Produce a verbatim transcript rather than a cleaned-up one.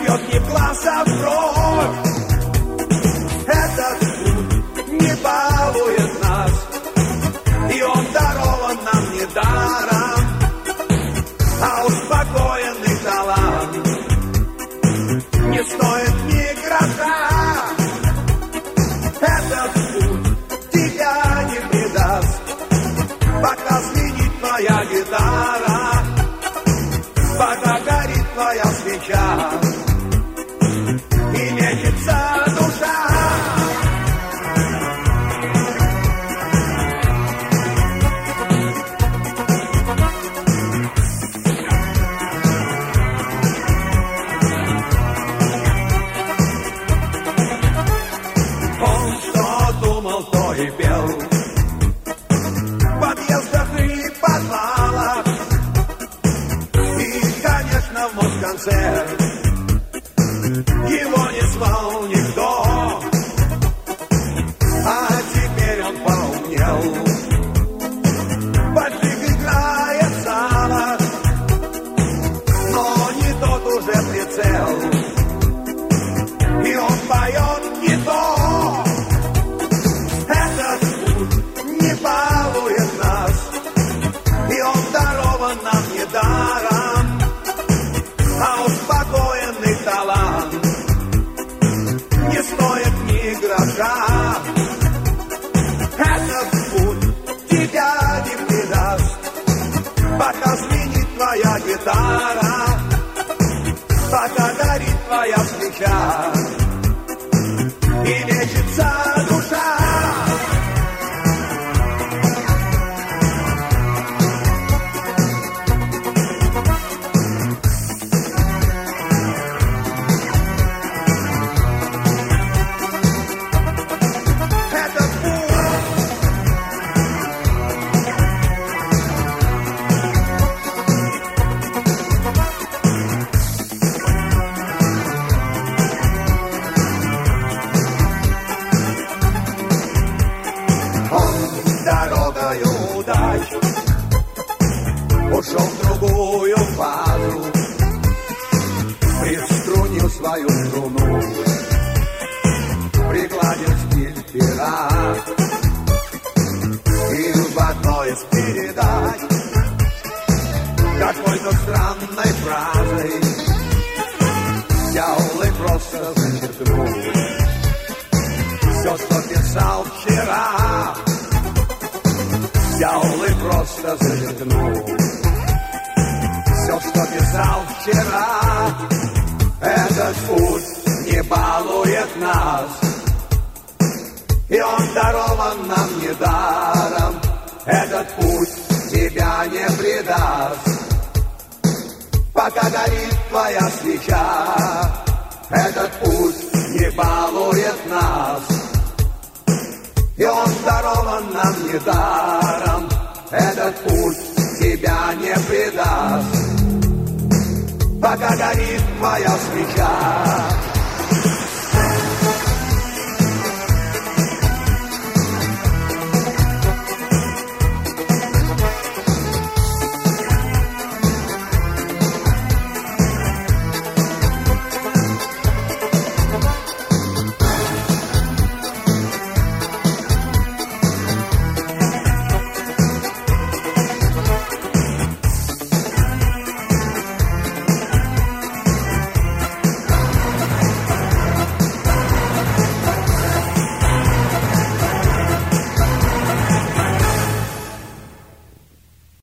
бьет не в глаз, а в бровь. Этот путь не балует нас, и он дарован нам недаром, а успокоенный талант не стоит ни гроша. Этот путь тебя не предаст, пока звенит твоя гитара, пока горит твоя свеча и мечется душа. Он что думал, то и пел в подъездах и подвалах, и, конечно, в Москонцерт его не звал никто. А теперь он поумнел, Больших играет в залах, но не тот уже прицел, и он поет не то. Этот путь не балует нас, и он дарован нам недаром, а успокоенный талант не стоит ни гроша. Этот путь тебя не предаст, пока звенит твоя гитара, пока горит твоя свеча и мечется душа. Дорогою удач ушел в другую фазу, приструнил свою струну, пригладил стиль пера, и в одной из передач какой-то странной фразой взял и просто зачеркнул все, что писал вчера. Взял и просто зачеркнул все, что писал вчера. Этот путь не балует нас, и он дарован нам недаром. Этот путь тебя не предаст, пока горит твоя свеча. Этот путь не балует нас, и он дарован нам недаром. Этот путь тебя не предаст, пока горит твоя свеча.